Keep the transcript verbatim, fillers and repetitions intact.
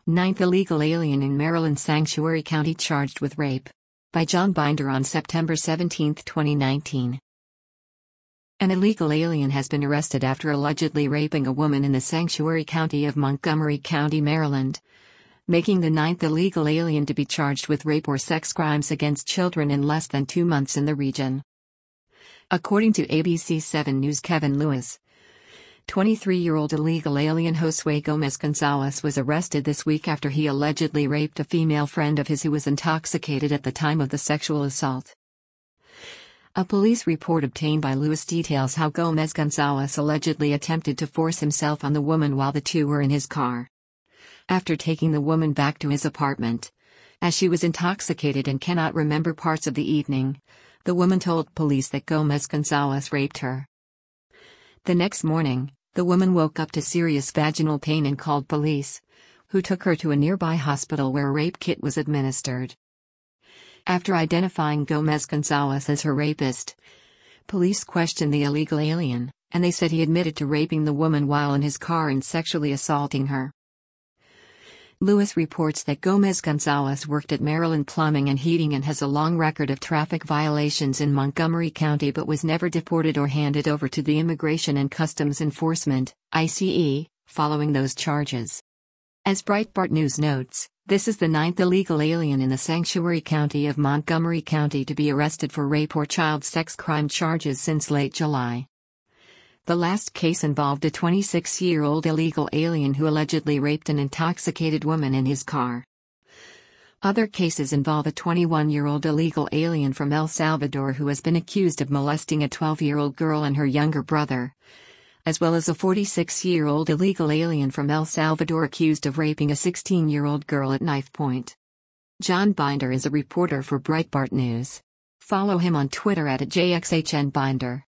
Ninth illegal alien in Maryland Sanctuary County charged with rape. By John Binder on September seventeenth, twenty nineteen. An illegal alien has been arrested after allegedly raping a woman in the Sanctuary County of Montgomery County, Maryland, making the ninth illegal alien to be charged with rape or sex crimes against children in less than two months in the region. According to A B C seven News' Kevin Lewis, twenty-three-year-old illegal alien Josue Gomez-Gonzalez was arrested this week after he allegedly raped a female friend of his who was intoxicated at the time of the sexual assault. A police report obtained by Lewis details how Gomez-Gonzalez allegedly attempted to force himself on the woman while the two were in his car. After taking the woman back to his apartment, as she was intoxicated and cannot remember parts of the evening, the woman told police that Gomez-Gonzalez raped her. The next morning, the woman woke up to serious vaginal pain and called police, who took her to a nearby hospital where a rape kit was administered. After identifying Gomez-Gonzalez as her rapist, police questioned the illegal alien, and they said he admitted to raping the woman while in his car and sexually assaulting her. Lewis reports that Gomez-Gonzalez worked at Maryland Plumbing and Heating and has a long record of traffic violations in Montgomery County but was never deported or handed over to the Immigration and Customs Enforcement, I C E, following those charges. As Breitbart News notes, this is the ninth illegal alien in the Sanctuary County of Montgomery County to be arrested for rape or child sex crime charges since late July. The last case involved a twenty-six-year-old illegal alien who allegedly raped an intoxicated woman in his car. Other cases involve a twenty-one-year-old illegal alien from El Salvador who has been accused of molesting a twelve-year-old girl and her younger brother, as well as a forty-six-year-old illegal alien from El Salvador accused of raping a sixteen-year-old girl at knife point. John Binder is a reporter for Breitbart News. Follow him on Twitter at J X H N Binder.